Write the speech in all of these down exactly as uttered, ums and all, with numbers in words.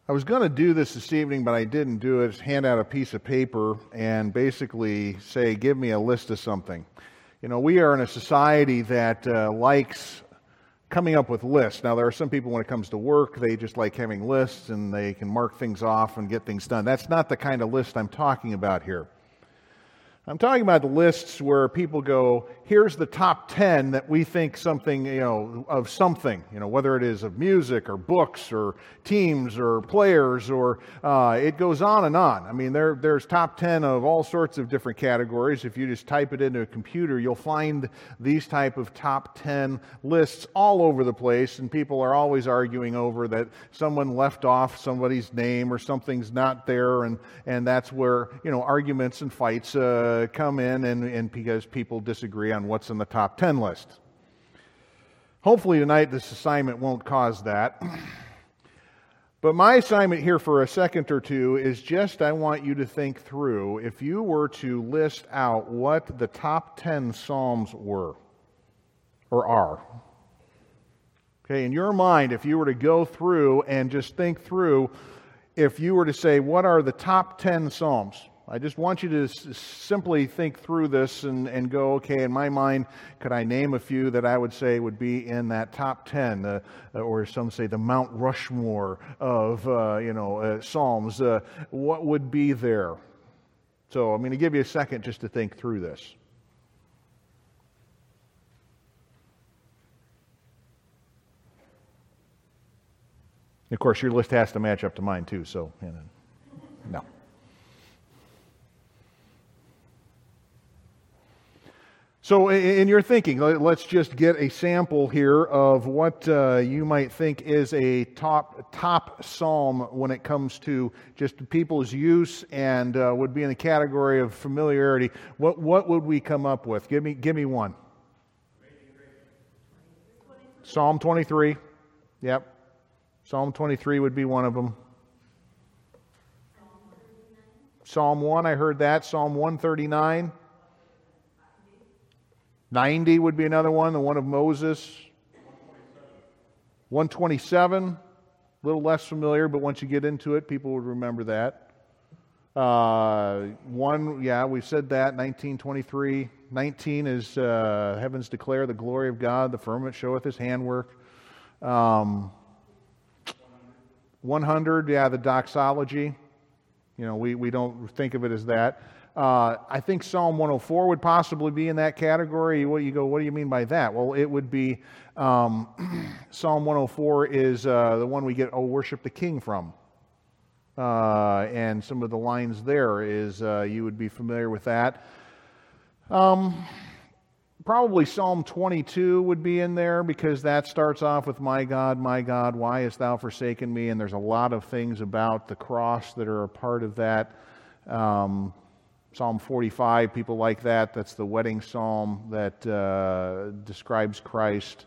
I was going to do this this evening, but I didn't do it. Just hand out a piece of paper and basically say, give me a list of something. You know, we are in a society that uh, likes coming up with lists. Now, there are some people, when it comes to work, they just like having lists and they can mark things off and get things done. That's not the kind of list I'm talking about here. I'm talking about the lists where people go, here's the top ten that we think something, you know, of something, you know, whether it is of music or books or teams or players or uh, it goes on and on. I mean, there there's top ten of all sorts of different categories. If you just type it into a computer, you'll find these type of top ten lists all over the place, and people are always arguing over that someone left off somebody's name or something's not there, and, and that's where, you know, arguments and fights uh, come in, and, and because people disagree on what's in the top ten list. Hopefully tonight this assignment won't cause that. But my assignment here for a second or two is just I want you to think through, if you were to list out what the top ten Psalms were, or are. Okay, in your mind, if you were to go through and just think through, if you were to say, what are the top ten Psalms? I just want you to s- simply think through this and, and go, okay, in my mind, could I name a few that I would say would be in that top ten, uh, or some say the Mount Rushmore of, uh, you know, uh, Psalms. Uh, what would be there? So I'm going to give you a second just to think through this. Of course, your list has to match up to mine too, so, you know, no. So in your thinking, let's just get a sample here of what uh, you might think is a top top psalm when it comes to just people's use and uh, would be in the category of familiarity. What what would we come up with? Give me give me one. Psalm twenty-three. Yep. Psalm twenty-three would be one of them. Psalm one, I heard that. Psalm one thirty-nine. ninety would be another one, the one of Moses. one twenty-seven, a little less familiar, but once you get into it, people would remember that. Uh, one, yeah, we said that, nineteen twenty-three. nineteen is uh, heavens declare the glory of God, the firmament showeth his handwork. Um, one hundred, yeah, the doxology. You know, we, we don't think of it as that. Uh, I think Psalm one oh four would possibly be in that category. What you go, what do you mean by that? Well, it would be um, Psalm one oh four is uh, the one we get "Oh, worship the King" from, uh, and some of the lines there is uh, you would be familiar with that. Um, probably Psalm twenty-two would be in there because that starts off with "My God, my God, why hast thou forsaken me?" And there's a lot of things about the cross that are a part of that. Um, Psalm forty-five, people like that. That's the wedding psalm that uh, describes Christ.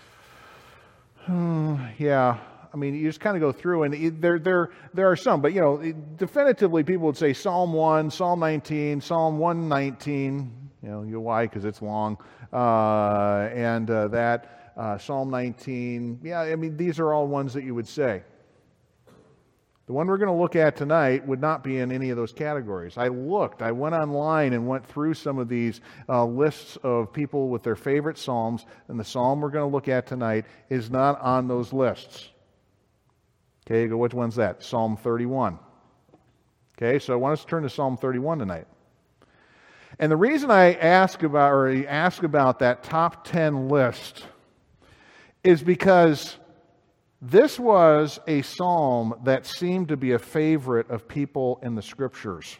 Hmm, yeah, I mean, you just kind of go through, and there, there, there are some, but you know, definitively, people would say Psalm one, Psalm nineteen, Psalm one nineteen. You know, you know why? Because it's long, uh, and uh, that uh, Psalm nineteen. Yeah, I mean, these are all ones that you would say. The one we're going to look at tonight would not be in any of those categories. I looked, I went online and went through some of these uh, lists of people with their favorite psalms, and the psalm we're going to look at tonight is not on those lists. Okay, you go, which one's that? Psalm thirty-one. Okay, so I want us to turn to Psalm thirty-one tonight. And the reason I ask about, or ask about that top ten list is because this was a psalm that seemed to be a favorite of people in the Scriptures.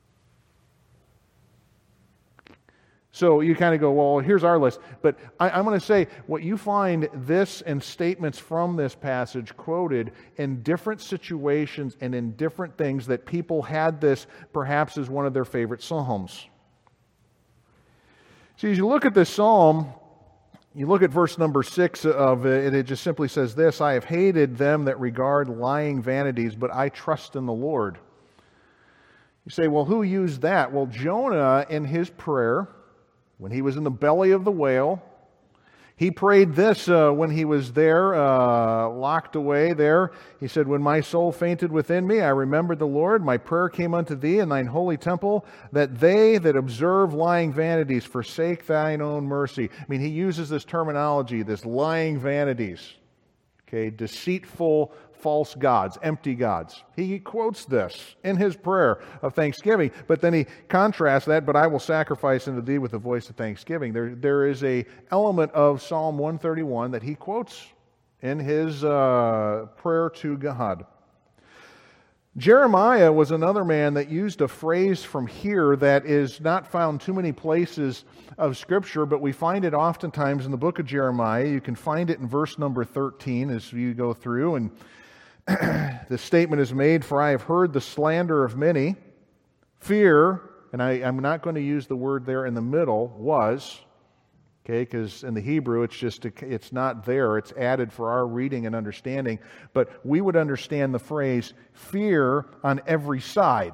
So you kind of go, well, here's our list. But I, I'm going to say, what you find this and statements from this passage quoted in different situations and in different things that people had this perhaps as one of their favorite psalms. See, as you look at this psalm, you look at verse number six of it, and it just simply says this: I have hated them that regard lying vanities, but I trust in the Lord. You say, well, who used that? Well, Jonah, in his prayer, when he was in the belly of the whale, He prayed this uh, when he was there, uh, locked away there. He said, when my soul fainted within me, I remembered the Lord. My prayer came unto thee in thine holy temple, that they that observe lying vanities forsake thine own mercy. I mean, he uses this terminology, this lying vanities, okay, deceitful false gods, empty gods. He quotes this in his prayer of thanksgiving, but then he contrasts that, but I will sacrifice unto thee with a voice of thanksgiving. There, there is a element of Psalm one thirty-one that he quotes in his uh, prayer to God. Jeremiah was another man that used a phrase from here that is not found too many places of Scripture, but we find it oftentimes in the book of Jeremiah. You can find it in verse number thirteen as you go through, and the statement is made, for I have heard the slander of many. Fear, and I, I'm not going to use the word there in the middle, was, okay, because in the Hebrew it's just, a, it's not there. It's added for our reading and understanding. But we would understand the phrase, fear on every side.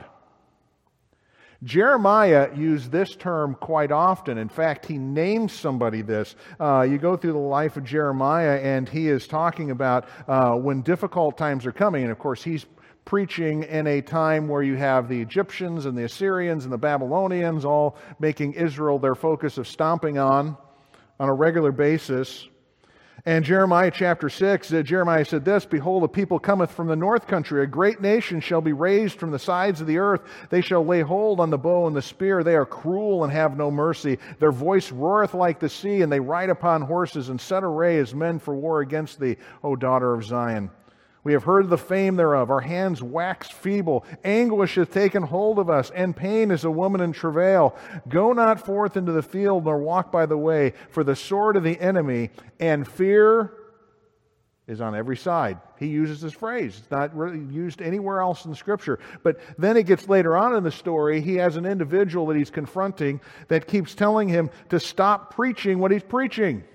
Jeremiah used this term quite often. In fact, he names somebody this. Uh, you go through the life of Jeremiah, and he is talking about uh, when difficult times are coming. And of course, he's preaching in a time where you have the Egyptians and the Assyrians and the Babylonians all making Israel their focus of stomping on on a regular basis. And Jeremiah chapter six, uh, Jeremiah said this, behold, a people cometh from the north country. A great nation shall be raised from the sides of the earth. They shall lay hold on the bow and the spear. They are cruel and have no mercy. Their voice roareth like the sea, and they ride upon horses and set array as men for war against thee, O daughter of Zion. We have heard the fame thereof. Our hands wax feeble. Anguish hath taken hold of us, and pain is a woman in travail. Go not forth into the field, nor walk by the way, for the sword of the enemy and fear is on every side. He uses this phrase. It's not really used anywhere else in Scripture. But then it gets later on in the story, he has an individual that he's confronting that keeps telling him to stop preaching what he's preaching.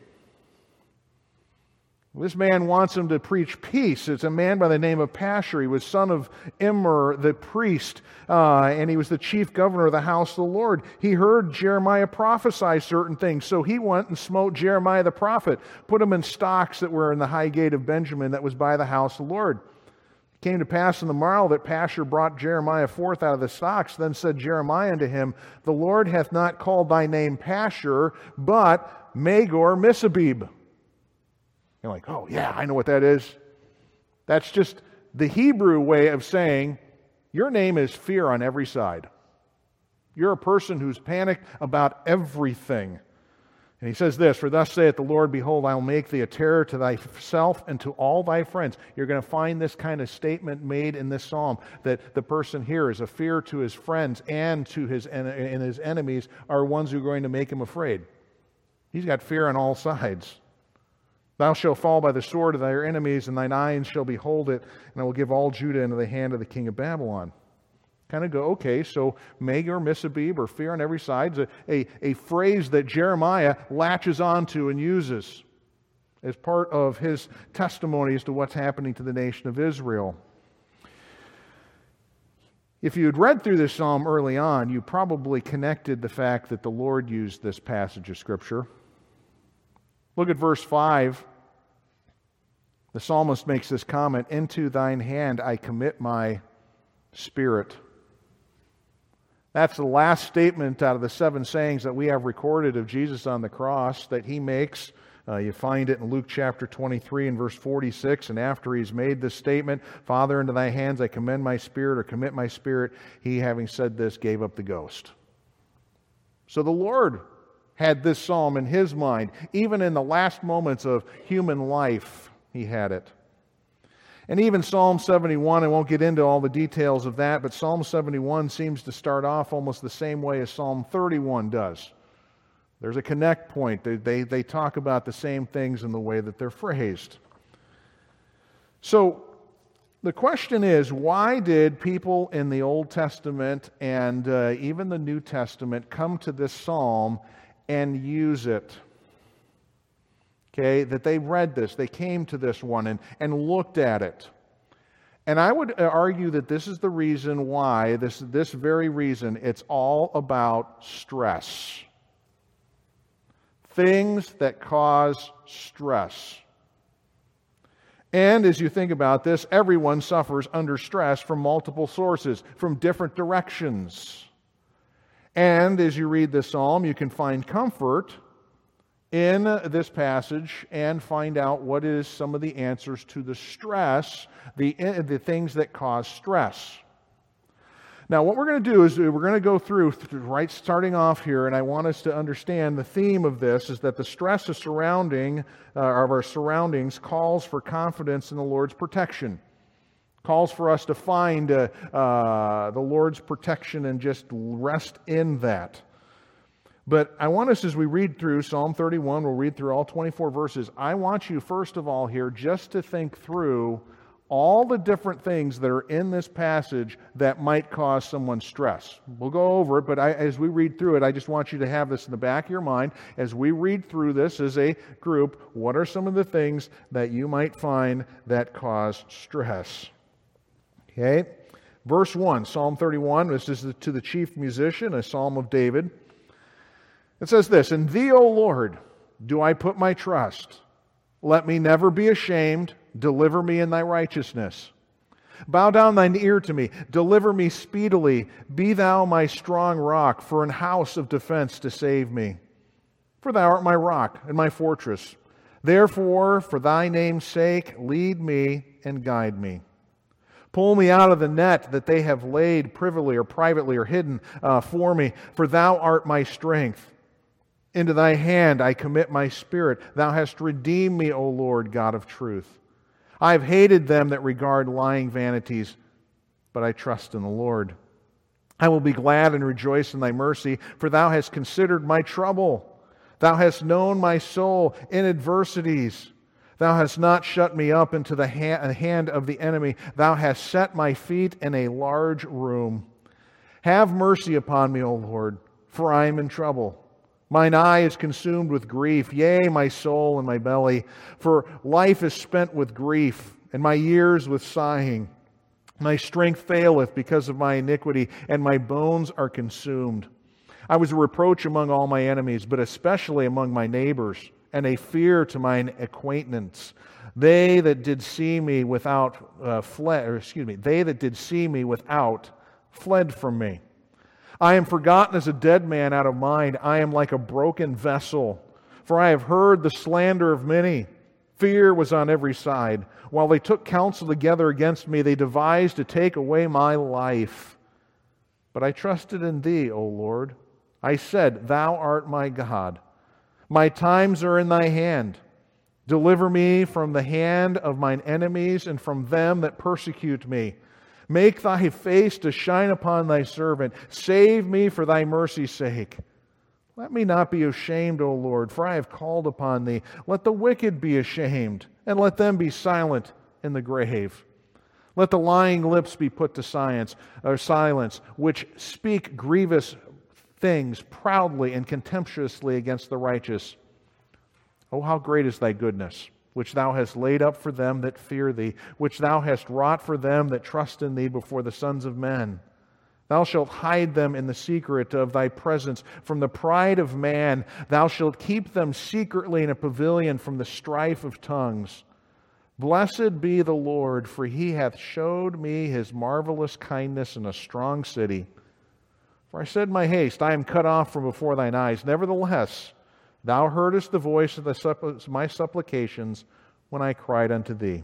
This man wants him to preach peace. It's a man by the name of Pashur. He was son of Immer, the priest, uh, and he was the chief governor of the house of the Lord. He heard Jeremiah prophesy certain things, so he went and smote Jeremiah the prophet, put him in stocks that were in the high gate of Benjamin that was by the house of the Lord. It came to pass in the morrow that Pashur brought Jeremiah forth out of the stocks. Then said Jeremiah unto him, the Lord hath not called thy name Pashur, but Magor-Missabib. You're like, oh yeah, I know what that is. That's just the Hebrew way of saying, your name is fear on every side. You're a person who's panicked about everything. And he says this, for thus saith the Lord, behold, I will make thee a terror to thyself and to all thy friends. You're going to find this kind of statement made in this psalm, that the person here is a fear to his friends and to his, and his enemies are ones who are going to make him afraid. He's got fear on all sides. Thou shalt fall by the sword of thy enemies, and thine eyes shall behold it, and I will give all Judah into the hand of the king of Babylon. Kind of go, okay, so Magor-Missabib, or fear on every side, is a, a, a phrase that Jeremiah latches onto and uses as part of his testimony as to what's happening to the nation of Israel. If you had read through this psalm early on, you probably connected the fact that the Lord used this passage of Scripture. Look at verse five. The psalmist makes this comment, into thine hand I commit my spirit. That's the last statement out of the seven sayings that we have recorded of Jesus on the cross that he makes. Uh, you find it in Luke chapter twenty-three and verse forty-six. And after he's made this statement, Father, into thy hands I commend my spirit, or commit my spirit, he, having said this, gave up the ghost. So the Lord had this psalm in his mind. Even in the last moments of human life, he had it. And even Psalm seventy-one, I won't get into all the details of that, but Psalm seventy-one seems to start off almost the same way as Psalm thirty-one does. There's a connect point. They, they, they talk about the same things in the way that they're phrased. So the question is, why did people in the Old Testament and uh, even the New Testament come to this psalm and use it? Okay, that they read this, they came to this one and, and looked at it. And I would argue that this is the reason why, this, this very reason, it's all about stress. Things that cause stress. And as you think about this, everyone suffers under stress from multiple sources, from different directions. And as you read this psalm, you can find comfort in this passage and find out what is some of the answers to the stress, the, the things that cause stress. Now, what we're going to do is we're going to go through, right starting off here, and I want us to understand the theme of this is that the stress of surrounding, uh, of our surroundings calls for confidence in the Lord's protection. Calls for us to find uh, uh, the Lord's protection and just rest in that. But I want us, as we read through Psalm thirty-one, we'll read through all twenty-four verses, I want you first of all here just to think through all the different things that are in this passage that might cause someone stress. We'll go over it, but I, as we read through it, I just want you to have this in the back of your mind. As we read through this as a group, what are some of the things that you might find that cause stress? Okay, verse one, Psalm thirty-one, this is to the chief musician, a psalm of David. It says this, "In Thee, O Lord, do I put my trust. Let me never be ashamed. Deliver me in Thy righteousness. Bow down Thine ear to me. Deliver me speedily. Be Thou my strong rock, for an house of defense to save me. For Thou art my rock and my fortress. Therefore, for Thy name's sake, lead me and guide me. Pull me out of the net that they have laid privily or privately or hidden uh, for me, for Thou art my strength. Into Thy hand I commit my spirit. Thou hast redeemed me, O Lord, God of truth. I have hated them that regard lying vanities, but I trust in the Lord. I will be glad and rejoice in Thy mercy, for Thou hast considered my trouble. Thou hast known my soul in adversities. Thou hast not shut me up into the hand of the enemy. Thou hast set my feet in a large room. Have mercy upon me, O Lord, for I am in trouble. Mine eye is consumed with grief, yea, my soul and my belly. For life is spent with grief, and my years with sighing. My strength faileth because of my iniquity, and my bones are consumed. I was a reproach among all my enemies, but especially among my neighbors, and a fear to mine acquaintance. They that did see me without uh, fled, or excuse me, they that did see me without fled from me. I am forgotten as a dead man out of mind. I am like a broken vessel. For I have heard the slander of many. Fear was on every side. While they took counsel together against me, they devised to take away my life. But I trusted in Thee, O Lord. I said, Thou art my God. My times are in Thy hand. Deliver me from the hand of mine enemies and from them that persecute me. Make Thy face to shine upon Thy servant. Save me for Thy mercy's sake. Let me not be ashamed, O Lord, for I have called upon Thee. Let the wicked be ashamed, and let them be silent in the grave. Let the lying lips be put to silence, or silence, which speak grievous things proudly and contemptuously against the righteous. Oh, how great is Thy goodness, which Thou hast laid up for them that fear Thee, which Thou hast wrought for them that trust in Thee before the sons of men. Thou shalt hide them in the secret of Thy presence from the pride of man. Thou shalt keep them secretly in a pavilion from the strife of tongues. Blessed be the Lord, for He hath showed me His marvelous kindness in a strong city. For I said in my haste, I am cut off from before Thine eyes. Nevertheless, Thou heardest the voice of the suppl- my supplications when I cried unto Thee.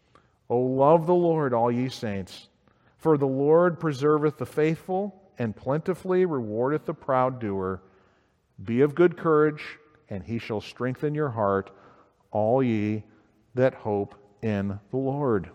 O love the Lord, all ye saints, for the Lord preserveth the faithful, and plentifully rewardeth the proud doer. Be of good courage, and He shall strengthen your heart, all ye that hope in the Lord.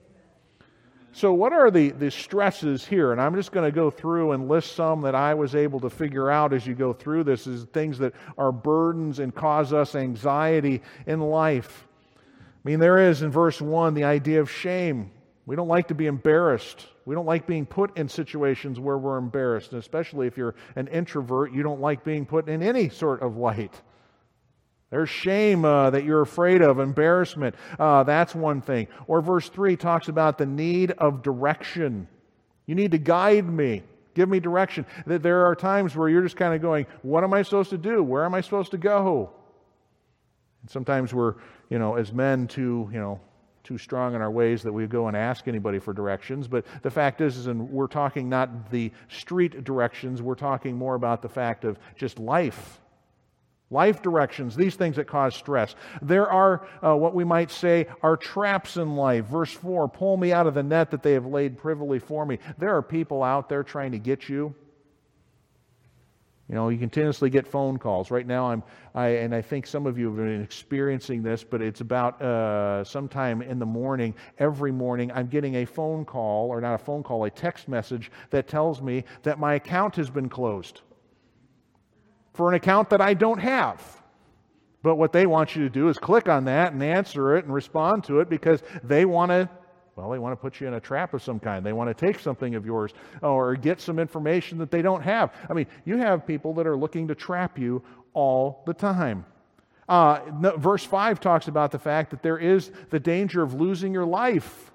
So what are the, the stresses here? And I'm just going to go through and list some that I was able to figure out as you go through this as things that are burdens and cause us anxiety in life. I mean, there is in verse one the idea of shame. We don't like to be embarrassed. We don't like being put in situations where we're embarrassed. And especially if you're an introvert, you don't like being put in any sort of light. There's shame uh, that you're afraid of, embarrassment. Uh, that's one thing. Or verse three talks about the need of direction. You need to guide me. Give me direction. That there are times where you're just kind of going, what am I supposed to do? Where am I supposed to go? And sometimes we're, you know, as men too, you know, too strong in our ways that we go and ask anybody for directions. But the fact is, is and we're talking not the street directions, we're talking more about the fact of just life. Life directions, these things that cause stress. There are uh, what we might say are traps in life. Verse four, pull me out of the net that they have laid privily for me. There are people out there trying to get you. You know, you continuously get phone calls. Right now, I'm, I, and I think some of you have been experiencing this, but it's about uh, sometime in the morning, every morning, I'm getting a phone call, or not a phone call, a text message that tells me that my account has been closed for an account that I don't have. But what they want you to do is click on that and answer it and respond to it because they want to, well, they want to put you in a trap of some kind. They want to take something of yours or get some information that they don't have. I mean, you have people that are looking to trap you all the time. Uh, verse five talks about the fact that there is the danger of losing your life.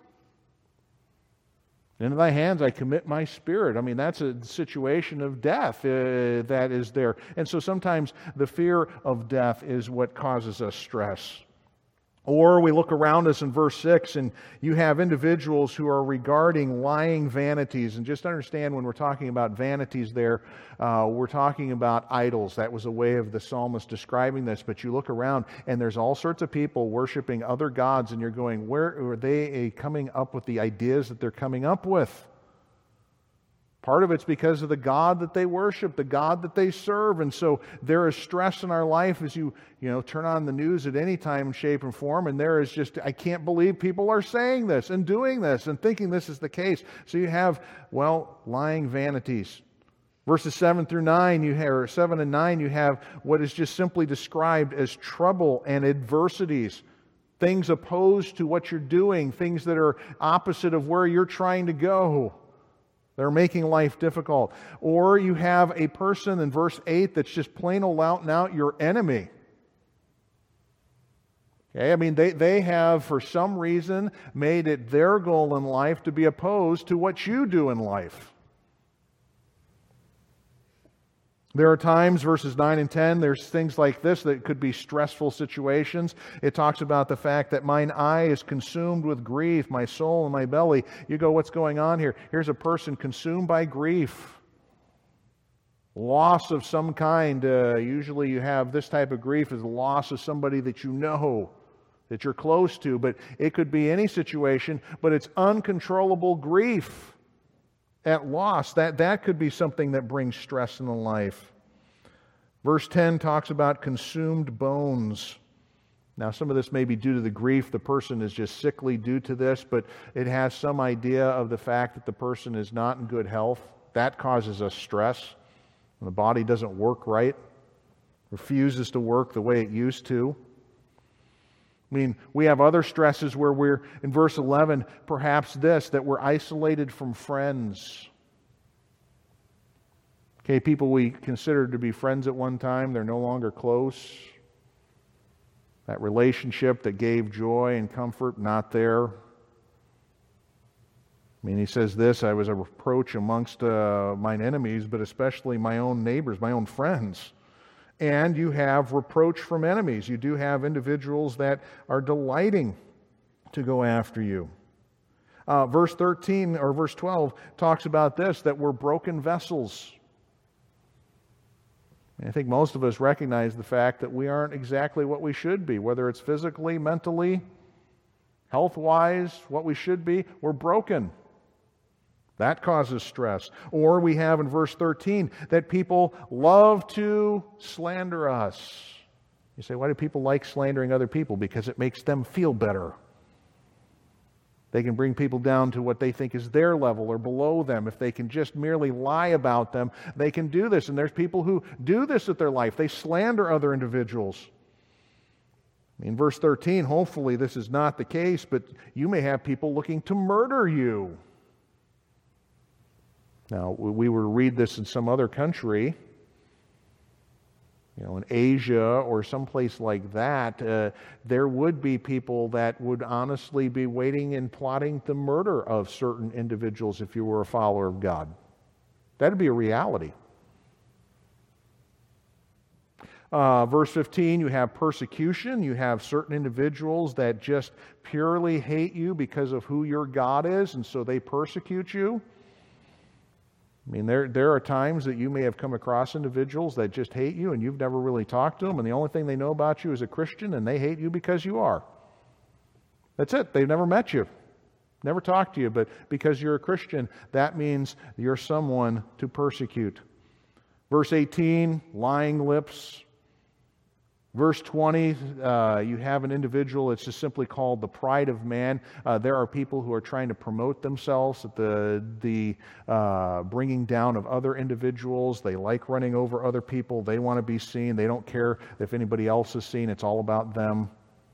Into thy hands I commit my spirit. I mean, that's a situation of death uh, that is there. And so sometimes the fear of death is what causes us stress. Or we look around us in verse six, and you have individuals who are regarding lying vanities. And just understand, when we're talking about vanities there, uh, we're talking about idols. That was a way of the psalmist describing this. But you look around, and there's all sorts of people worshiping other gods, and you're going, where are they coming up with the ideas that they're coming up with? Part of it's because of the God that they worship, the God that they serve. And so there is stress in our life as you, you know, turn on the news at any time, shape, and form, and there is just, I can't believe people are saying this and doing this and thinking this is the case. So you have, well, lying vanities. Verses seven through nine, you have, or seven and nine, you have what is just simply described as trouble and adversities. Things opposed to what you're doing, things that are opposite of where you're trying to go. They're making life difficult. Or you have a person in verse eight that's just plain old out and out your enemy. Okay, I mean, they, they have, for some reason, made it their goal in life to be opposed to what you do in life. There are times, verses nine and ten, there's things like this that could be stressful situations. It talks about the fact that mine eye is consumed with grief, my soul and my belly. You go, what's going on here? Here's a person consumed by grief. Loss of some kind. Uh, usually you have this type of grief as the loss of somebody that you know, that you're close to. But it could be any situation, but it's uncontrollable grief. At loss, that, that could be something that brings stress in the life. Verse ten talks about consumed bones. Now, some of this may be due to the grief. The person is just sickly due to this, but it has some idea of the fact that the person is not in good health. That causes us stress. When the body doesn't work right, refuses to work the way it used to. I mean, we have other stresses where we're, in verse eleven, perhaps this, that we're isolated from friends. Okay, people we considered to be friends at one time, they're no longer close. That relationship that gave joy and comfort, not there. I mean, he says this, I was a reproach amongst uh, mine enemies, but especially my own neighbors, my own friends. And you have reproach from enemies. You do have individuals that are delighting to go after you. Uh, verse thirteen or verse twelve talks about this, that we're broken vessels. And I think most of us recognize the fact that we aren't exactly what we should be, whether it's physically, mentally, health-wise, what we should be. We're broken. That causes stress. Or we have in verse thirteen that people love to slander us. You say, why do people like slandering other people? Because it makes them feel better. They can bring people down to what they think is their level or below them. If they can just merely lie about them, they can do this. And there's people who do this with their life. They slander other individuals. In verse thirteen, hopefully this is not the case, but you may have people looking to murder you. Now, we were to read this in some other country, you know, in Asia or someplace like that, uh, there would be people that would honestly be waiting and plotting the murder of certain individuals if you were a follower of God. That'd be a reality. Uh, verse fifteen, you have persecution. You have certain individuals that just purely hate you because of who your God is, and so they persecute you. I mean, there, there are times that you may have come across individuals that just hate you, and you've never really talked to them, and the only thing they know about you is a Christian, and they hate you because you are. That's it. They've never met you, never talked to you, but because you're a Christian, that means you're someone to persecute. Verse eighteen, lying lips. Verse twenty, uh, you have an individual, it's just simply called the pride of man. Uh, there are people who are trying to promote themselves at the, the uh, bringing down of other individuals. They like running over other people. They want to be seen. They don't care if anybody else is seen. It's all about them.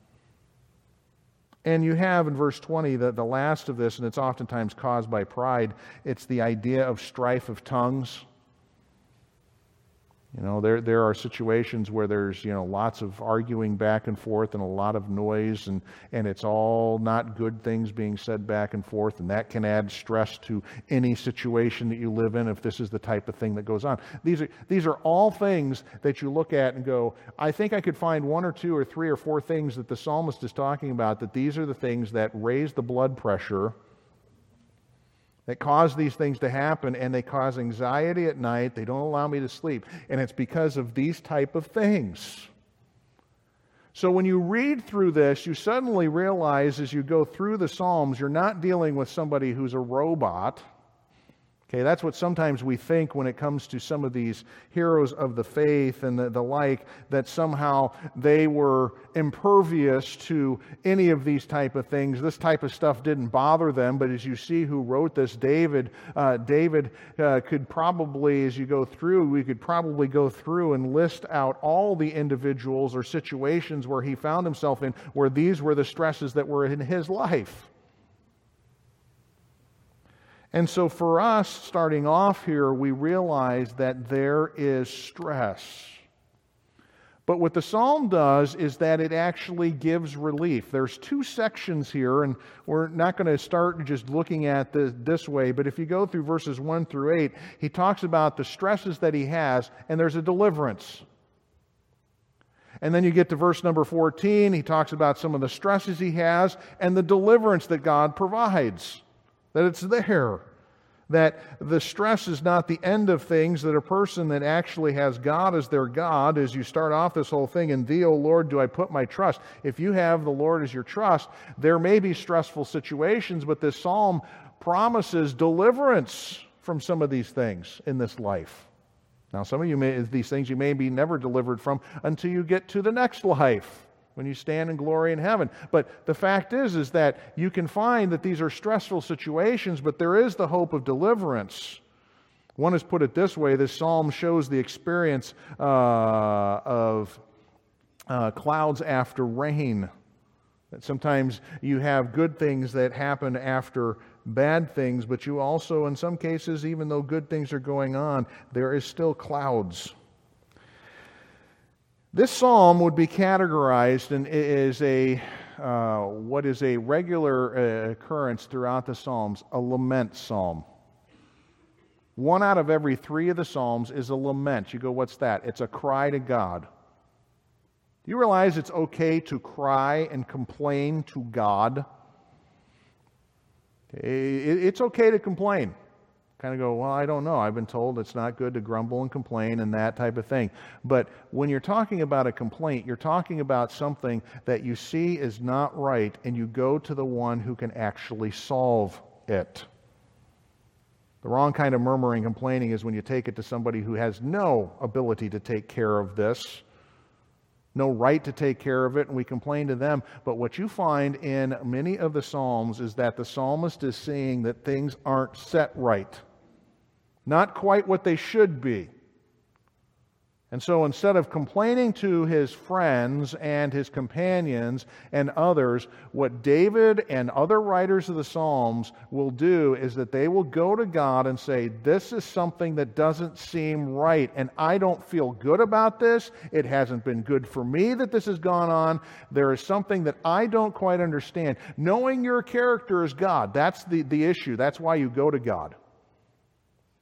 And you have in verse twenty the, the last of this, and it's oftentimes caused by pride. It's the idea of strife of tongues. You know, there there are situations where there's, you know, lots of arguing back and forth and a lot of noise, and, and it's all not good things being said back and forth, and that can add stress to any situation that you live in if this is the type of thing that goes on. These are, these are all things that you look at and go, I think I could find one or two or three or four things that the psalmist is talking about, that these are the things that raise the blood pressure, that cause these things to happen, and they cause anxiety at night. They don't allow me to sleep. And it's because of these type of things. So when you read through this, you suddenly realize as you go through the Psalms, you're not dealing with somebody who's a robot. Okay, that's what sometimes we think when it comes to some of these heroes of the faith and the, the like, that somehow they were impervious to any of these type of things. This type of stuff didn't bother them, but as you see who wrote this, David, uh, David uh, could probably, as you go through, we could probably go through and list out all the individuals or situations where he found himself in, where these were the stresses that were in his life. And so for us, starting off here, we realize that there is stress. But what the psalm does is that it actually gives relief. There's two sections here, and we're not going to start just looking at this, this way, but if you go through verses one through eight, he talks about the stresses that he has, and there's a deliverance. And then you get to verse number fourteen, he talks about some of the stresses he has, and the deliverance that God provides. That it's there. That the stress is not the end of things, that a person that actually has God as their God, as you start off this whole thing, in Thee, O Lord, do I put my trust. If you have the Lord as your trust, there may be stressful situations, but this psalm promises deliverance from some of these things in this life. Now, some of you may, these things you may be never delivered from until you get to the next life, when you stand in glory in heaven. But the fact is, is that you can find that these are stressful situations, but there is the hope of deliverance. One has put it this way: this psalm shows the experience uh, of uh, clouds after rain. That sometimes you have good things that happen after bad things, but you also, in some cases, even though good things are going on, there is still clouds. This psalm would be categorized and is a uh, what is a regular uh, occurrence throughout the Psalms, a lament psalm. One out of every three of the Psalms is a lament. You go, what's that? It's a cry to God. Do you realize it's okay to cry and complain to God? It's okay to complain. Kind of go, well, I don't know. I've been told it's not good to grumble and complain and that type of thing. But when you're talking about a complaint, you're talking about something that you see is not right, and you go to the one who can actually solve it. The wrong kind of murmuring and complaining is when you take it to somebody who has no ability to take care of this, no right to take care of it, and we complain to them. But what you find in many of the Psalms is that the psalmist is seeing that things aren't set right. Not quite what they should be. And so instead of complaining to his friends and his companions and others, what David and other writers of the Psalms will do is that they will go to God and say, this is something that doesn't seem right, and I don't feel good about this. It hasn't been good for me that this has gone on. There is something that I don't quite understand. Knowing your character as God, that's the, the issue. That's why you go to God.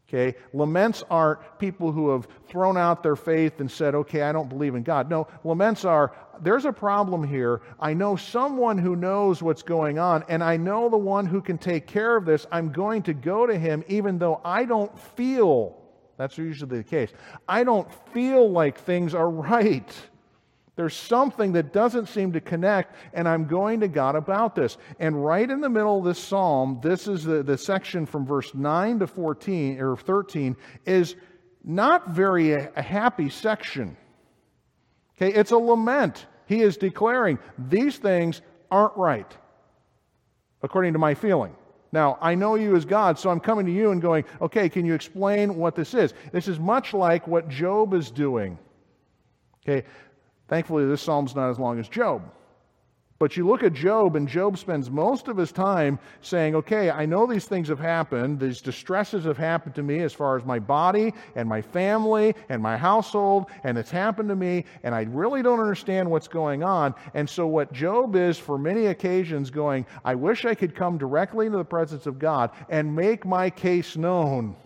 Okay? Laments aren't people who have thrown out their faith and said, okay, I don't believe in God. No, laments are, there's a problem here. I know someone who knows what's going on, and I know the one who can take care of this. I'm going to go to him even though I don't feel, that's usually the case, I don't feel like things are right. There's something that doesn't seem to connect, and I'm going to God about this. And right in the middle of this psalm, this is the, the section from verse nine to fourteen, or thirteen, is not very a, a happy section. Okay, it's a lament. He is declaring, these things aren't right, according to my feeling. Now, I know you as God, so I'm coming to you and going, okay, can you explain what this is? This is much like what Job is doing. Okay, thankfully, this psalm's not as long as Job. But you look at Job, and Job spends most of his time saying, okay, I know these things have happened. These distresses have happened to me as far as my body and my family and my household, and it's happened to me, and I really don't understand what's going on. And so what Job is, for many occasions, going, I wish I could come directly into the presence of God and make my case known.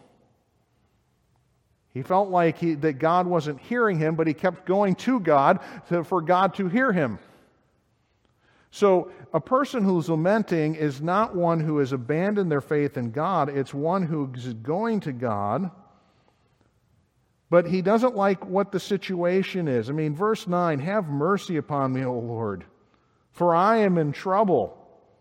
He felt like he, that God wasn't hearing him, but he kept going to God to, for God to hear him. So a person who's lamenting is not one who has abandoned their faith in God. It's one who is going to God, but he doesn't like what the situation is. I mean, verse nine, have mercy upon me, O Lord, for I am in trouble.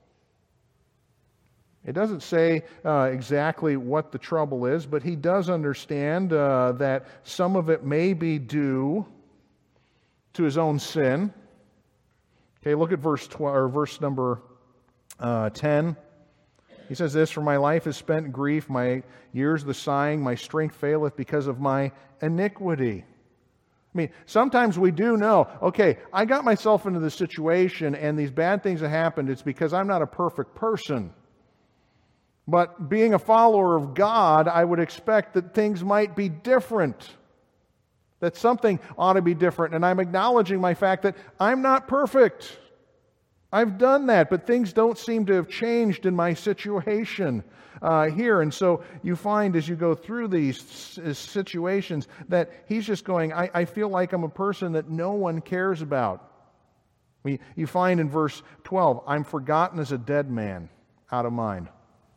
It doesn't say uh, exactly what the trouble is, but he does understand uh, that some of it may be due to his own sin. Okay, look at verse twelve, or verse number uh, ten. He says this, for my life is spent in grief, my years the sighing, my strength faileth because of my iniquity. I mean, sometimes we do know, okay, I got myself into this situation and these bad things have happened. It's because I'm not a perfect person. But being a follower of God, I would expect that things might be different. That something ought to be different. And I'm acknowledging my fact that I'm not perfect. I've done that, but things don't seem to have changed in my situation uh, here. And so you find as you go through these situations that he's just going, I, I feel like I'm a person that no one cares about. I mean, you find in verse twelve, I'm forgotten as a dead man, out of mind.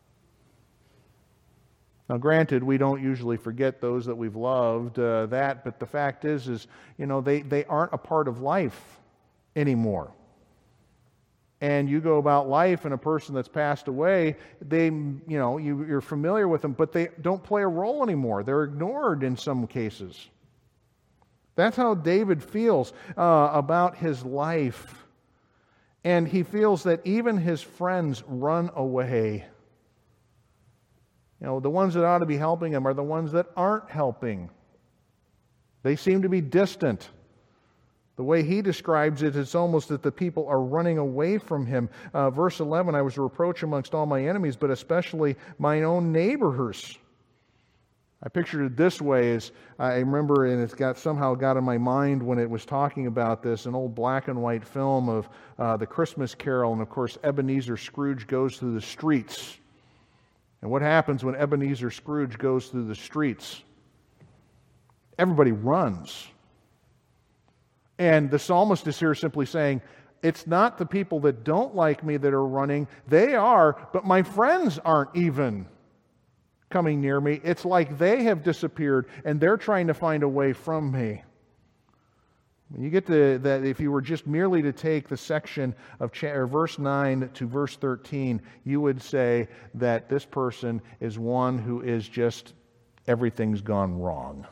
Now, granted, we don't usually forget those that we've loved, uh, that, but the fact is, is, you know, they, they aren't a part of life anymore. And you go about life, and a person that's passed away, they, you know, you, you're familiar with them, but they don't play a role anymore. They're ignored in some cases. That's how David feels uh, about his life. And he feels that even his friends run away. You know, the ones that ought to be helping him are the ones that aren't helping. They seem to be distant. The way he describes it, it's almost that the people are running away from him. Uh, verse eleven, I was a reproach amongst all my enemies, but especially mine own neighbors. I pictured it this way, as I remember, and it's got somehow got in my mind when it was talking about this, an old black and white film of uh, the Christmas Carol, and of course Ebenezer Scrooge goes through the streets. And what happens when Ebenezer Scrooge goes through the streets? Everybody runs. And the psalmist is here simply saying, it's not the people that don't like me that are running. They are, but my friends aren't even coming near me. It's like they have disappeared and they're trying to find a way from me. When you get to that, if you were just merely to take the section of cha- or verse nine to verse thirteen, you would say that this person is one who is just, everything's gone wrong.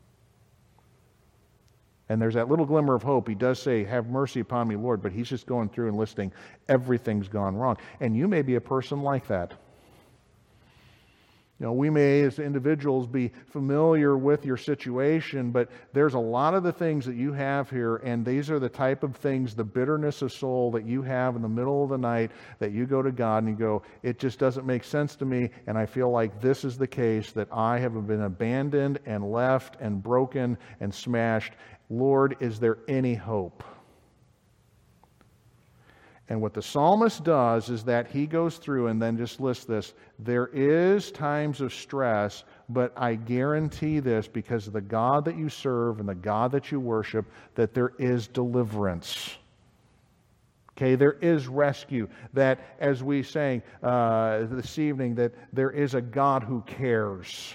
And there's that little glimmer of hope. He does say, have mercy upon me, Lord, but he's just going through and listing, everything's gone wrong. And you may be a person like that. You know, we may, as individuals, be familiar with your situation, but there's a lot of the things that you have here, and these are the type of things, the bitterness of soul that you have in the middle of the night, that you go to God and you go, it just doesn't make sense to me, and I feel like this is the case, that I have been abandoned and left and broken and smashed. Lord, is there any hope? And what the psalmist does is that he goes through and then just lists this. There is times of stress, but I guarantee this because of the God that you serve and the God that you worship, that there is deliverance. Okay, there is rescue. That, as we sang uh, this evening, that there is a God who cares.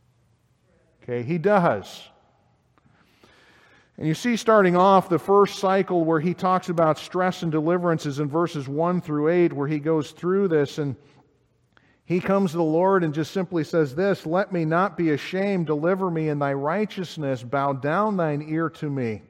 Okay, He does. And you see, starting off, the first cycle where he talks about stress and deliverance is in verses one through eight, where he goes through this, and he comes to the Lord and just simply says this, "Let me not be ashamed, deliver me in thy righteousness, bow down thine ear to me."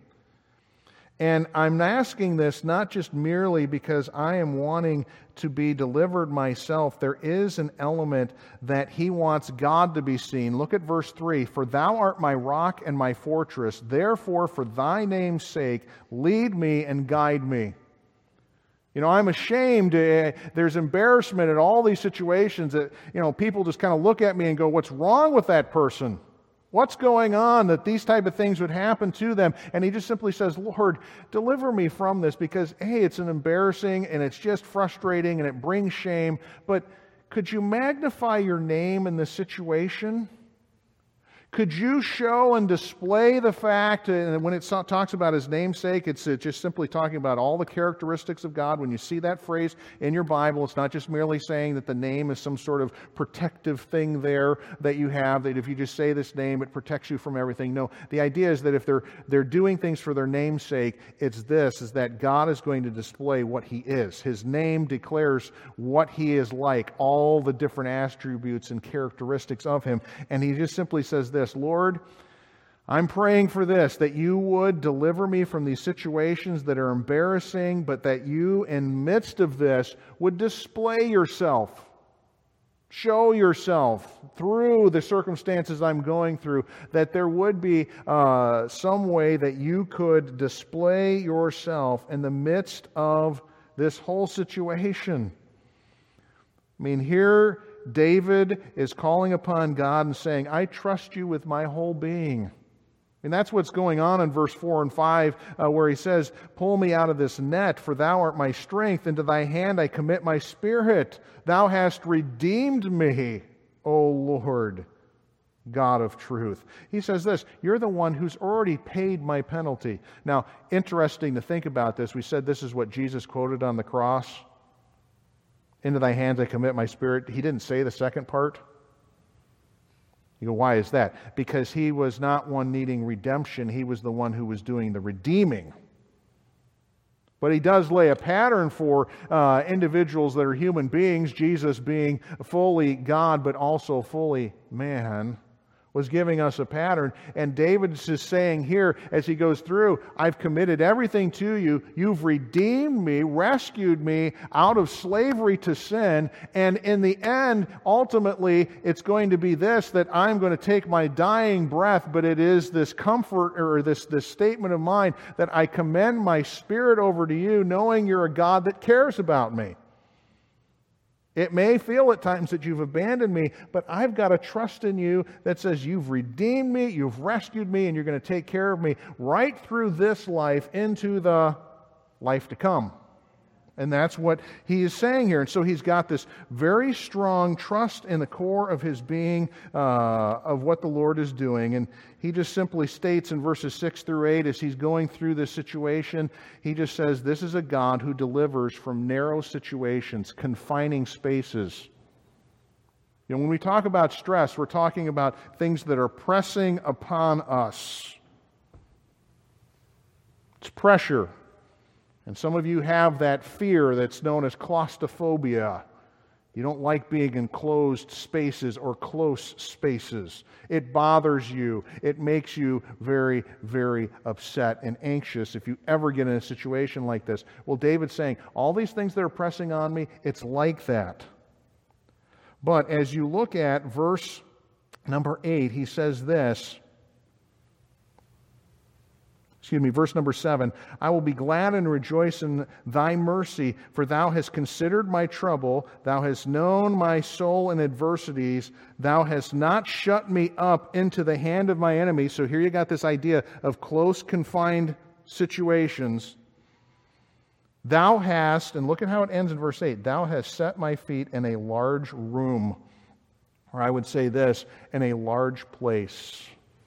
And I'm asking this not just merely because I am wanting to be delivered myself. There is an element that he wants God to be seen. Look at verse three. "For thou art my rock and my fortress. Therefore, for thy name's sake, lead me and guide me." You know, I'm ashamed. Uh, there's embarrassment at all these situations that, you know, people just kind of look at me and go, "What's wrong with that person? What's going on that these type of things would happen to them?" And he just simply says, "Lord, deliver me from this because, hey, it's an embarrassing and it's just frustrating and it brings shame. But could you magnify your name in this situation? Could you show and display the fact," and when it talks about His namesake, it's just simply talking about all the characteristics of God. When you see that phrase in your Bible, it's not just merely saying that the name is some sort of protective thing there that you have, that if you just say this name, it protects you from everything. No, the idea is that if they're they're doing things for their namesake, it's this, is that God is going to display what He is. His name declares what He is like, all the different attributes and characteristics of Him. And He just simply says this, "Lord, I'm praying for this, that you would deliver me from these situations that are embarrassing, but that you, in midst of this, would display yourself. Show yourself through the circumstances I'm going through, that there would be uh, some way that you could display yourself in the midst of this whole situation." I mean, here David is calling upon God and saying, "I trust you with my whole being." And that's what's going on in verse four and five, uh, where he says, "Pull me out of this net, for thou art my strength. Into thy hand I commit my spirit. Thou hast redeemed me, O Lord, God of truth." He says this, you're the one who's already paid my penalty. Now, interesting to think about this. We said this is what Jesus quoted on the cross. "Into thy hands I commit my spirit." He didn't say the second part. You go, why is that? Because he was not one needing redemption. He was the one who was doing the redeeming. But he does lay a pattern for uh, individuals that are human beings, Jesus being fully God but also fully man, was giving us a pattern. And David's just saying here as he goes through, "I've committed everything to you. You've redeemed me, rescued me out of slavery to sin. And in the end, ultimately, it's going to be this, that I'm going to take my dying breath, but it is this comfort or this, this statement of mine that I commend my spirit over to you, knowing you're a God that cares about me. It may feel at times that you've abandoned me, but I've got a trust in you that says you've redeemed me, you've rescued me, and you're going to take care of me right through this life into the life to come." And that's what he is saying here. And so he's got this very strong trust in the core of his being uh, of what the Lord is doing. And he just simply states in verses six through eight, as he's going through this situation, he just says, this is a God who delivers from narrow situations, confining spaces. You know, when we talk about stress, we're talking about things that are pressing upon us. It's pressure. And some of you have that fear that's known as claustrophobia. You don't like being in closed spaces or close spaces. It bothers you. It makes you very, very upset and anxious if you ever get in a situation like this. Well, David's saying, all these things that are pressing on me, it's like that. But as you look at verse number eight, he says this, Excuse me, verse number seven, "I will be glad and rejoice in thy mercy, for thou hast considered my trouble. Thou hast known my soul in adversities. Thou hast not shut me up into the hand of my enemy." So here you got this idea of close, confined situations. Thou hast, and look at how it ends in verse eight, thou hast set my feet in a large room, or I would say this, in a large place.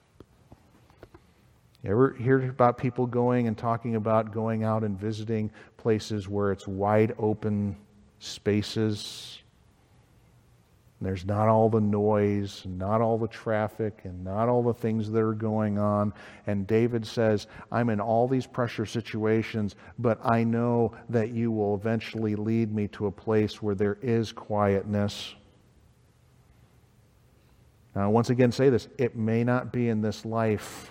You ever hear about people going and talking about going out and visiting places where it's wide open spaces? There's not all the noise, not all the traffic, and not all the things that are going on. And David says, I'm in all these pressure situations, but I know that you will eventually lead me to a place where there is quietness. Now, I once again say this, it may not be in this life.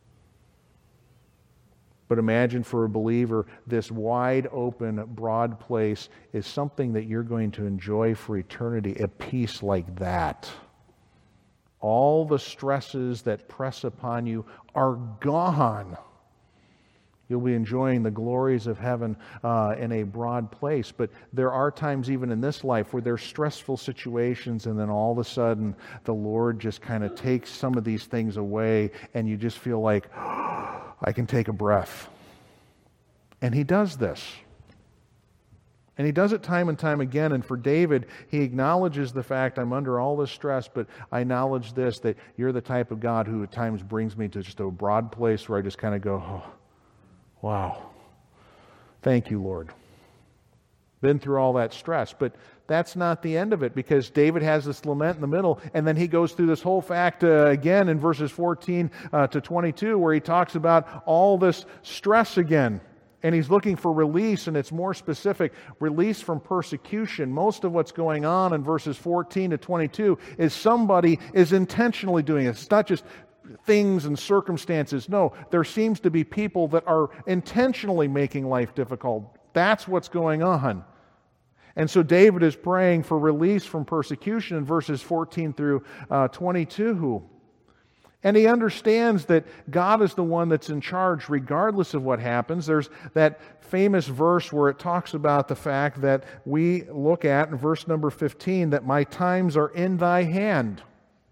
But imagine for a believer, this wide open, broad place is something that you're going to enjoy for eternity, a peace like that. All the stresses that press upon you are gone. You'll be enjoying the glories of heaven uh, in a broad place. But there are times even in this life where there's stressful situations, and then all of a sudden the Lord just kind of takes some of these things away, and you just feel like, I can take a breath. And He does this. And He does it time and time again. And for David, he acknowledges the fact, I'm under all this stress, but I acknowledge this, that you're the type of God who at times brings me to just a broad place where I just kind of go, oh, wow. Thank you, Lord. Been through all that stress. But that's not the end of it, because David has this lament in the middle, and then he goes through this whole fact uh, again in verses fourteen uh, to twenty-two, where he talks about all this stress again. And he's looking for release, and it's more specific, release from persecution. Most of what's going on in verses fourteen to twenty-two is somebody is intentionally doing it. It's not just things and circumstances. No, there seems to be people that are intentionally making life difficult. That's what's going on. And so David is praying for release from persecution in verses fourteen through uh, twenty-two. And he understands that God is the one that's in charge regardless of what happens. There's that famous verse where it talks about the fact that we look at in verse number fifteen, that my times are in thy hand.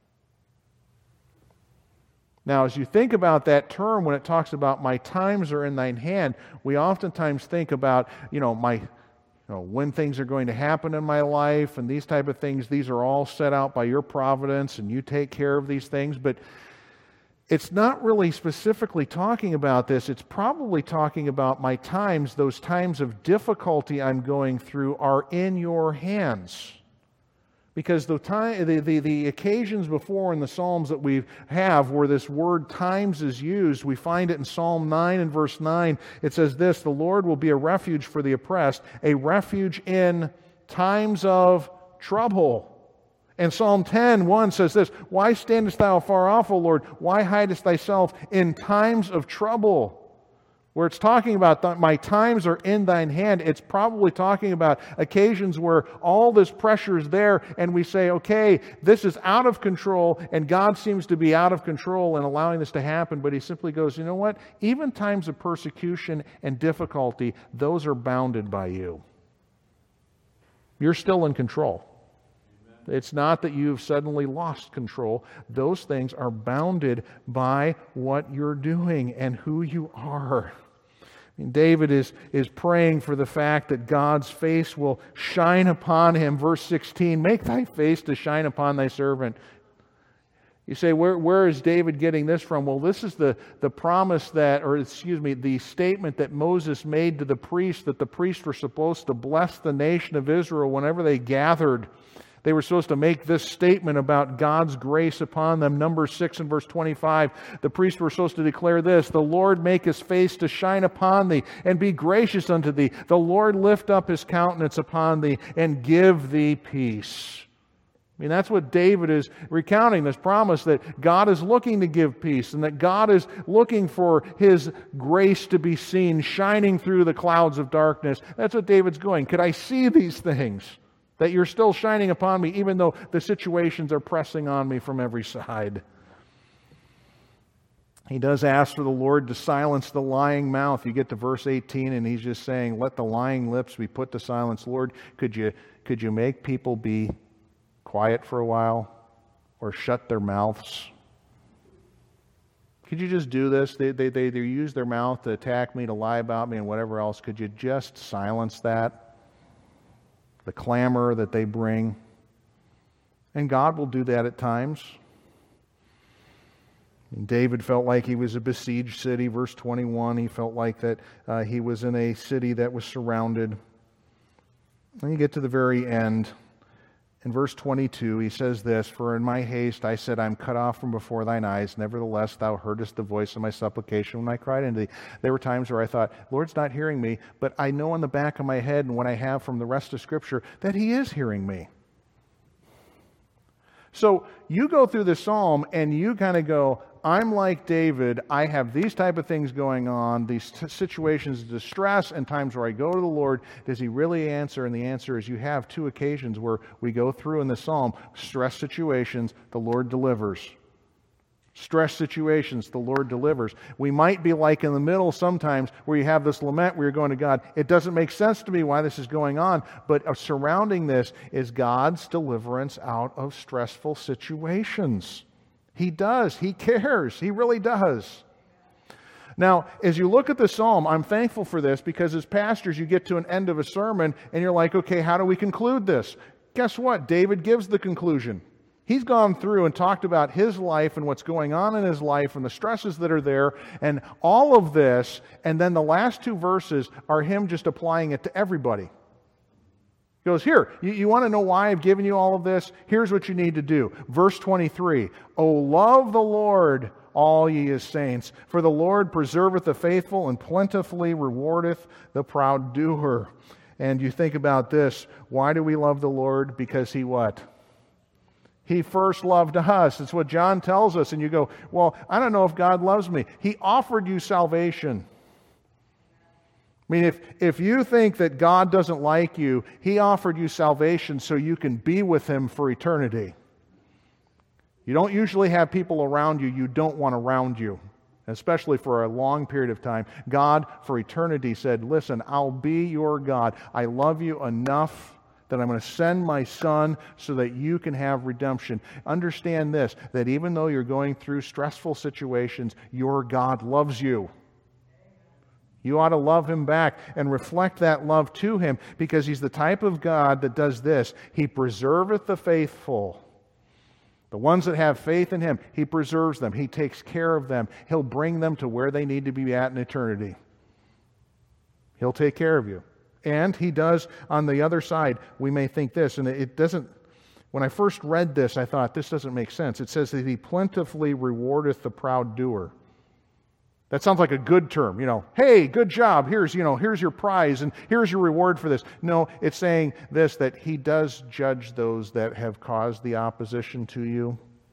Now, as you think about that term, when it talks about my times are in thine hand, we oftentimes think about, you know, my You know, when things are going to happen in my life and these type of things. These are all set out by your providence, and you take care of these things. But it's not really specifically talking about this. It's probably talking about my times, those times of difficulty I'm going through are in your hands. Because the, time, the, the, the occasions before in the Psalms that we have where this word times is used, we find it in Psalm nine and verse nine. It says this, the Lord will be a refuge for the oppressed, a refuge in times of trouble. And Psalm ten, one says this, why standest thou afar off, O Lord? Why hidest thyself in times of trouble? Where it's talking about th- my times are in thine hand, it's probably talking about occasions where all this pressure is there and we say, okay, this is out of control, and God seems to be out of control in allowing this to happen, but He simply goes, you know what? Even times of persecution and difficulty, those are bounded by you. You're still in control. It's not that you've suddenly lost control. Those things are bounded by what you're doing and who you are. And David is, is praying for the fact that God's face will shine upon him. Verse sixteen, make thy face to shine upon thy servant. You say, where, where is David getting this from? Well, this is the, the promise that, or excuse me, the statement that Moses made to the priests, that the priests were supposed to bless the nation of Israel whenever they gathered. They were supposed to make this statement about God's grace upon them. Numbers six and verse twenty-five, the priests were supposed to declare this, the Lord make His face to shine upon thee and be gracious unto thee. The Lord lift up His countenance upon thee and give thee peace. I mean, that's what David is recounting, this promise that God is looking to give peace and that God is looking for His grace to be seen, shining through the clouds of darkness. That's what David's going. Could I see these things? That you're still shining upon me even though the situations are pressing on me from every side. He does ask for the Lord to silence the lying mouth. You get to verse eighteen and he's just saying, let the lying lips be put to silence. Lord, could you, could you make people be quiet for a while or shut their mouths? Could you just do this? They, they, they, they use their mouth to attack me, to lie about me, and whatever else. Could you just silence that? The clamor that they bring. And God will do that at times. And David felt like he was a besieged city. Verse twenty-one, he felt like that uh, he was in a city that was surrounded. Then you get to the very end. In verse twenty-two, he says this, "For in my haste I said, I am cut off from before thine eyes. Nevertheless, thou heardest the voice of my supplication when I cried unto thee." There were times where I thought, Lord's not hearing me, but I know in the back of my head and what I have from the rest of Scripture that He is hearing me. So you go through the psalm and you kind of go, I'm like David. I have these type of things going on, these t- situations of distress and times where I go to the Lord. Does He really answer? And the answer is you have two occasions where we go through in the psalm, stress situations, the Lord delivers. Stress situations, the Lord delivers. We might be like in the middle sometimes where you have this lament where you're going to God. It doesn't make sense to me why this is going on, but surrounding this is God's deliverance out of stressful situations. He does. He cares. He really does. Now, as you look at the psalm, I'm thankful for this because as pastors, you get to an end of a sermon and you're like, okay, how do we conclude this? Guess what? David gives the conclusion. He's gone through and talked about his life and what's going on in his life and the stresses that are there and all of this, and then the last two verses are him just applying it to everybody. He goes, here, you, you want to know why I've given you all of this? Here's what you need to do. Verse twenty-three, "O love the Lord, all ye His saints, for the Lord preserveth the faithful and plentifully rewardeth the proud doer." And you think about this, why do we love the Lord? Because He what? He first loved us. It's what John tells us. And you go, well, I don't know if God loves me. He offered you salvation. I mean, if, if you think that God doesn't like you, He offered you salvation so you can be with Him for eternity. You don't usually have people around you you don't want around you, especially for a long period of time. God, for eternity, said, listen, I'll be your God. I love you enough that I'm going to send my Son so that you can have redemption. Understand this, that even though you're going through stressful situations, your God loves you. You ought to love Him back and reflect that love to Him because He's the type of God that does this. He preserveth the faithful. The ones that have faith in Him, He preserves them. He takes care of them. He'll bring them to where they need to be at in eternity. He'll take care of you. And He does on the other side. We may think this, and it doesn't, when I first read this, I thought, this doesn't make sense. It says that He plentifully rewardeth the proud doer. That sounds like a good term, you know, hey, good job, here's, you know, here's your prize, and here's your reward for this. No, it's saying this, that He does judge those that have caused the opposition to you.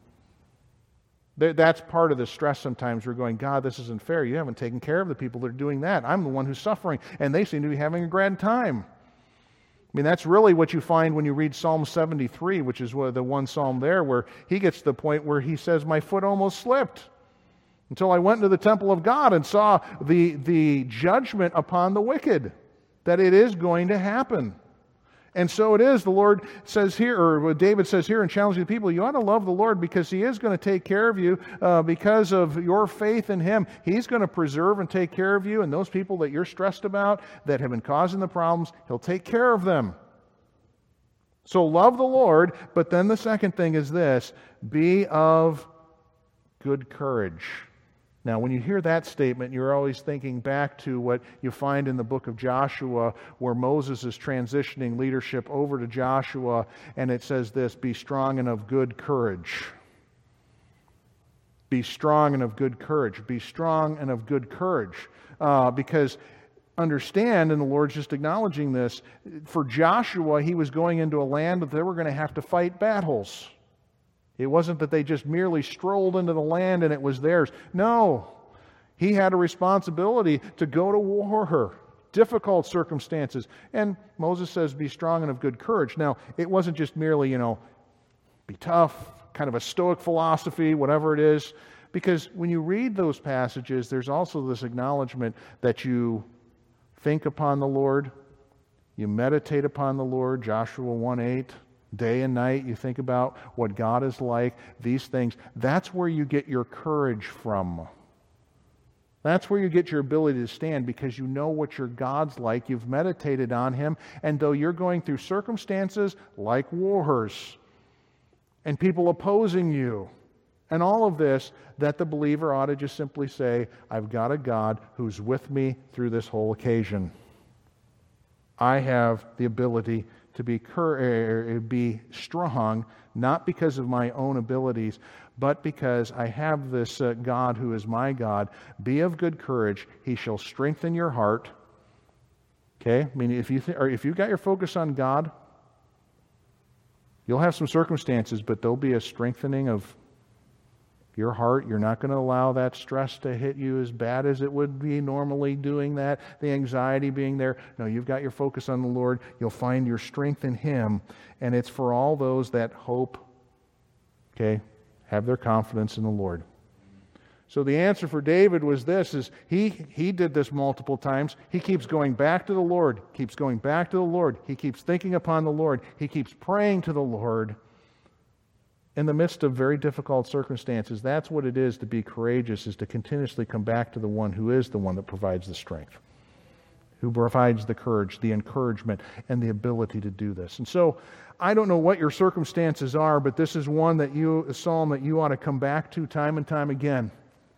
That's part of the stress sometimes. We're going, God, this isn't fair. You haven't taken care of the people that are doing that. I'm the one who's suffering, and they seem to be having a grand time. I mean, that's really what you find when you read Psalm seventy-three, which is the one psalm there where he gets to the point where he says, my foot almost slipped until I went into the temple of God and saw the, the judgment upon the wicked, that it is going to happen. And so it is, the Lord says here, or what David says here in challenging the people, you ought to love the Lord because He is going to take care of you uh, because of your faith in Him. He's going to preserve and take care of you, and those people that you're stressed about, that have been causing the problems, He'll take care of them. So love the Lord, but then the second thing is this, be of good courage. Now, when you hear that statement, you're always thinking back to what you find in the book of Joshua, where Moses is transitioning leadership over to Joshua, and it says this, be strong and of good courage. Be strong and of good courage. Be strong and of good courage. Uh, because understand, and the Lord's just acknowledging this, for Joshua, he was going into a land that they were going to have to fight battles. It wasn't that they just merely strolled into the land and it was theirs. No, he had a responsibility to go to war, difficult circumstances. And Moses says, be strong and of good courage. Now, it wasn't just merely, you know, be tough, kind of a stoic philosophy, whatever it is. Because when you read those passages, there's also this acknowledgement that you think upon the Lord, you meditate upon the Lord, Joshua one eight. Day and night, you think about what God is like, these things. That's where you get your courage from. That's where you get your ability to stand, because you know what your God's like. You've meditated on Him. And though you're going through circumstances like wars and people opposing you and all of this, that the believer ought to just simply say, I've got a God who's with me through this whole occasion. I have the ability to be, cur- be strong, not because of my own abilities, but because I have this uh, God who is my God. Be of good courage. He shall strengthen your heart. Okay? I mean, if you th- or if you've got your focus on God, you'll have some circumstances, but there'll be a strengthening of your heart. You're not going to allow that stress to hit you as bad as it would be normally doing that, the anxiety being there. No, you've got your focus on the Lord. You'll find your strength in Him, and it's for all those that hope, okay, have their confidence in the Lord. So the answer for David was this, is he, he did this multiple times. He keeps going back to the Lord, keeps going back to the Lord. He keeps thinking upon the Lord. He keeps praying to the Lord in the midst of very difficult circumstances. That's what it is to be courageous, is to continuously come back to the one who is the one that provides the strength, who provides the courage, the encouragement, and the ability to do this. And so, I don't know what your circumstances are, but this is one that you, a psalm that you ought to come back to time and time again,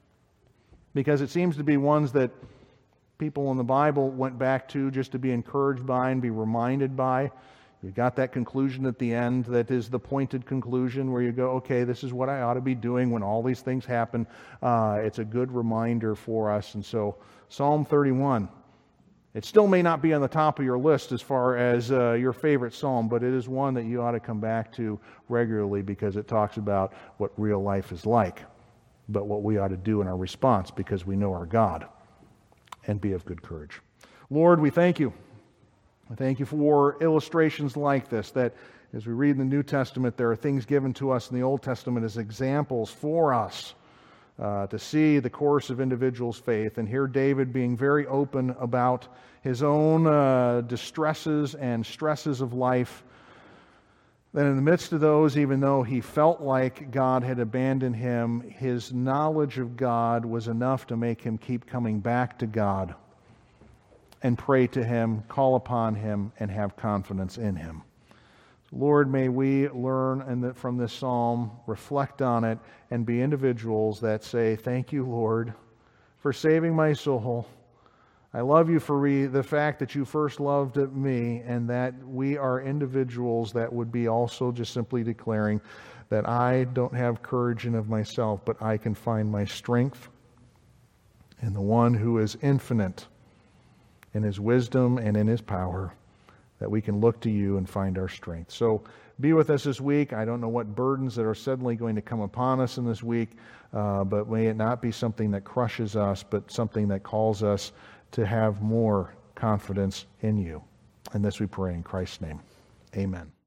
because it seems to be ones that people in the Bible went back to just to be encouraged by and be reminded by. You got that conclusion at the end that is the pointed conclusion where you go, okay, this is what I ought to be doing when all these things happen. Uh, it's a good reminder for us. And so, Psalm thirty-one. It still may not be on the top of your list as far as uh, your favorite psalm, but it is one that you ought to come back to regularly, because it talks about what real life is like, but what we ought to do in our response, because we know our God, and be of good courage. Lord, we thank you. I thank you for illustrations like this, that as we read in the New Testament, there are things given to us in the Old Testament as examples for us Uh, to see the course of individuals' faith. And here David being very open about his own uh, distresses and stresses of life, that in the midst of those, even though he felt like God had abandoned him, his knowledge of God was enough to make him keep coming back to God and pray to Him, call upon Him, and have confidence in Him. Lord, may we learn and that from this psalm, reflect on it, and be individuals that say, thank you, Lord, for saving my soul. I love you for re- the fact that you first loved me, and that we are individuals that would be also just simply declaring that I don't have courage in of myself, but I can find my strength in the one who is infinite in His wisdom and in His power, that we can look to you and find our strength. So be with us this week. I don't know what burdens that are suddenly going to come upon us in this week, uh, but may it not be something that crushes us, but something that calls us to have more confidence in you. And this we pray in Christ's name. Amen.